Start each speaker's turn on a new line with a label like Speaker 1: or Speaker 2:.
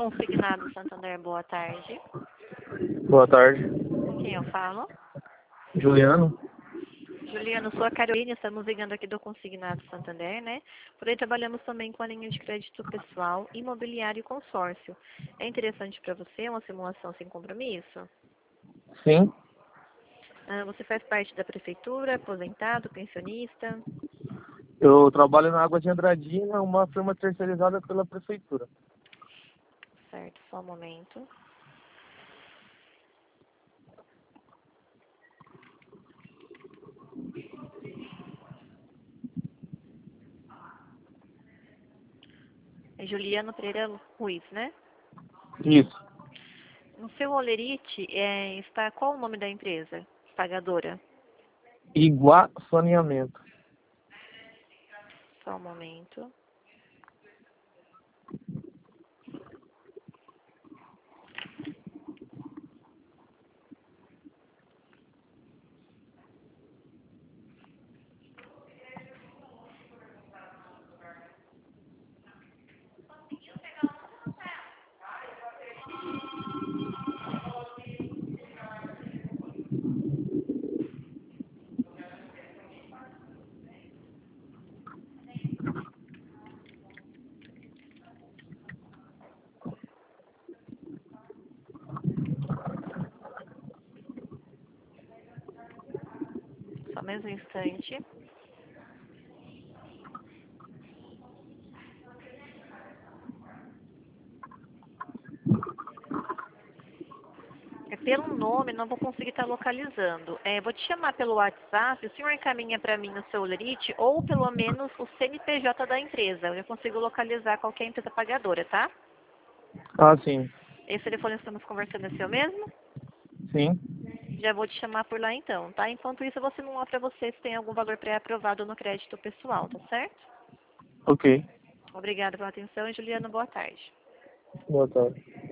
Speaker 1: Consignado Santander, boa tarde.
Speaker 2: Boa tarde.
Speaker 1: Com quem eu falo?
Speaker 2: Juliano?
Speaker 1: Juliano, sou a Carolina, estamos ligando aqui do Consignado Santander, né? Porém, trabalhamos também com a linha de crédito pessoal, imobiliário e consórcio. É interessante para você uma simulação sem compromisso?
Speaker 2: Sim.
Speaker 1: Você faz parte da prefeitura, aposentado, pensionista?
Speaker 2: Eu trabalho na Água de Andradina, uma firma terceirizada pela prefeitura.
Speaker 1: Certo, só um momento. É Juliano Pereira Ruiz, né?
Speaker 2: Isso.
Speaker 1: No seu holerite está qual o nome da empresa pagadora?
Speaker 2: Iguá Saneamento.
Speaker 1: Só um momento. Só mais um instante. Pelo nome, não vou conseguir estar localizando. Vou te chamar pelo WhatsApp, o senhor encaminha para mim no seu holerite ou pelo menos o CNPJ da empresa. Eu já consigo localizar qualquer empresa pagadora, tá?
Speaker 2: Ah, sim.
Speaker 1: Esse telefone que estamos conversando é seu mesmo?
Speaker 2: Sim.
Speaker 1: Já vou te chamar por lá então, tá? Enquanto isso, eu vou simular para você se tem algum valor pré-aprovado no crédito pessoal, tá certo?
Speaker 2: Ok.
Speaker 1: Obrigada pela atenção e Juliana, boa tarde.
Speaker 2: Boa tarde.